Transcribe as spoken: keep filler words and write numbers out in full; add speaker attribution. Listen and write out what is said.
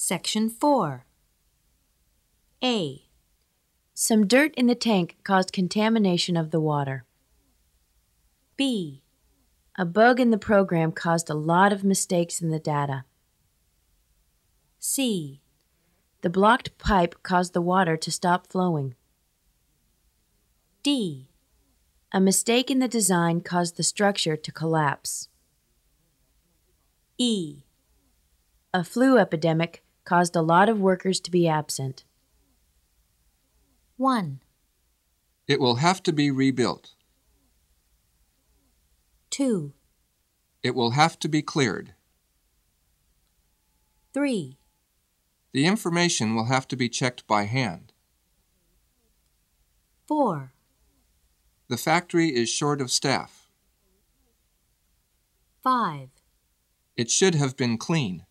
Speaker 1: Section four. A.
Speaker 2: Some dirt in the tank caused contamination of the water.
Speaker 1: B.
Speaker 2: A bug in the program caused a lot of mistakes in the data.
Speaker 1: C.
Speaker 2: The blocked pipe caused the water to stop flowing.
Speaker 1: D.
Speaker 2: A mistake in the design caused the structure to collapse.
Speaker 1: E.
Speaker 2: A flu epidemic caused a lot of workers to be absent.
Speaker 1: one.
Speaker 3: It will have to be rebuilt.
Speaker 1: two.
Speaker 3: It will have to be cleared.
Speaker 1: three.
Speaker 3: The information will have to be checked by hand.
Speaker 1: four.
Speaker 3: The factory is short of staff.
Speaker 1: five.
Speaker 3: It should have been clean.